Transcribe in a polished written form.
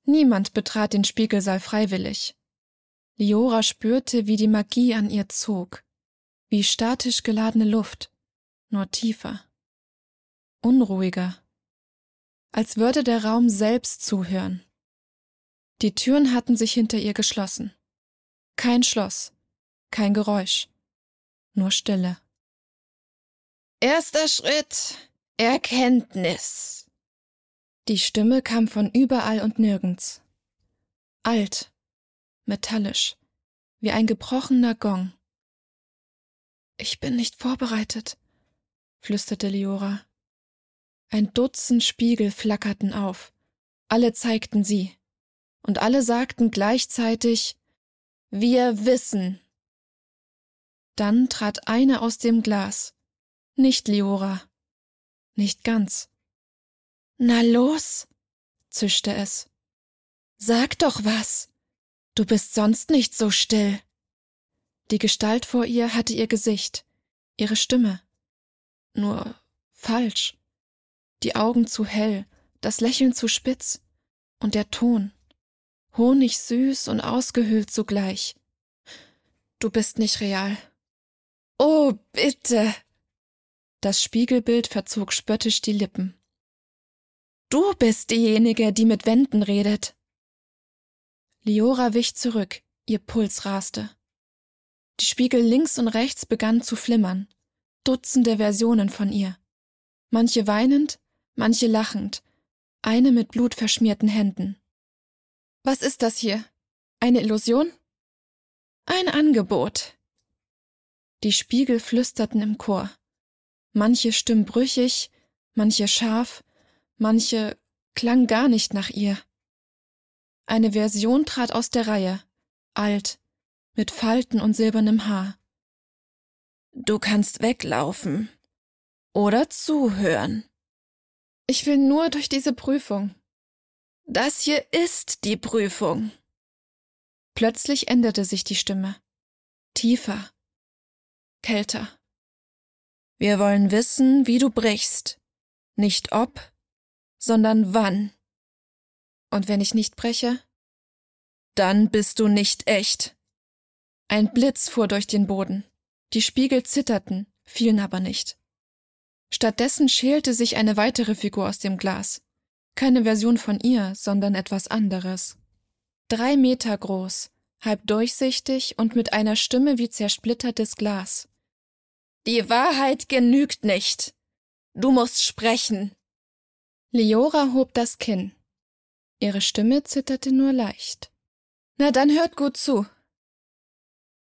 Niemand betrat den Spiegelsaal freiwillig. Liora spürte, wie die Magie an ihr zog, wie statisch geladene Luft, nur tiefer, unruhiger, als würde der Raum selbst zuhören. Die Türen hatten sich hinter ihr geschlossen. Kein Schloss, kein Geräusch, nur Stille. Erster Schritt, Erkenntnis. Die Stimme kam von überall und nirgends. Alt, metallisch, wie ein gebrochener Gong. »Ich bin nicht vorbereitet«, flüsterte Liora. Ein Dutzend Spiegel flackerten auf. Alle zeigten sie. Und alle sagten gleichzeitig, »Wir wissen«. Dann trat eine aus dem Glas. Nicht Liora. Nicht ganz. »Na los«, zischte es. »Sag doch was. Du bist sonst nicht so still.« Die Gestalt vor ihr hatte ihr Gesicht, ihre Stimme. Nur falsch. Die Augen zu hell, das Lächeln zu spitz und der Ton. Honigsüß und ausgehöhlt zugleich. »Du bist nicht real.« »Oh, bitte!« Das Spiegelbild verzog spöttisch die Lippen. »Du bist diejenige, die mit Wänden redet.« Liora wich zurück, ihr Puls raste. Die Spiegel links und rechts begannen zu flimmern. Dutzende Versionen von ihr. Manche weinend, manche lachend, eine mit blutverschmierten Händen. »Was ist das hier? Eine Illusion?« »Ein Angebot.« Die Spiegel flüsterten im Chor. Manche Stimmen brüchig, manche scharf, manche klang gar nicht nach ihr. Eine Version trat aus der Reihe, alt, mit Falten und silbernem Haar. »Du kannst weglaufen oder zuhören.« »Ich will nur durch diese Prüfung.« »Das hier ist die Prüfung.« Plötzlich änderte sich die Stimme. Tiefer, kälter. »Wir wollen wissen, wie du brichst. Nicht ob, sondern wann. Und wenn ich nicht breche? Dann bist du nicht echt.« Ein Blitz fuhr durch den Boden. Die Spiegel zitterten, fielen aber nicht. Stattdessen schälte sich eine weitere Figur aus dem Glas. Keine Version von ihr, sondern etwas anderes. 3 Meter groß, halb durchsichtig und mit einer Stimme wie zersplittertes Glas. »Die Wahrheit genügt nicht. Du musst sprechen.« Liora hob das Kinn. Ihre Stimme zitterte nur leicht. »Na dann hört gut zu.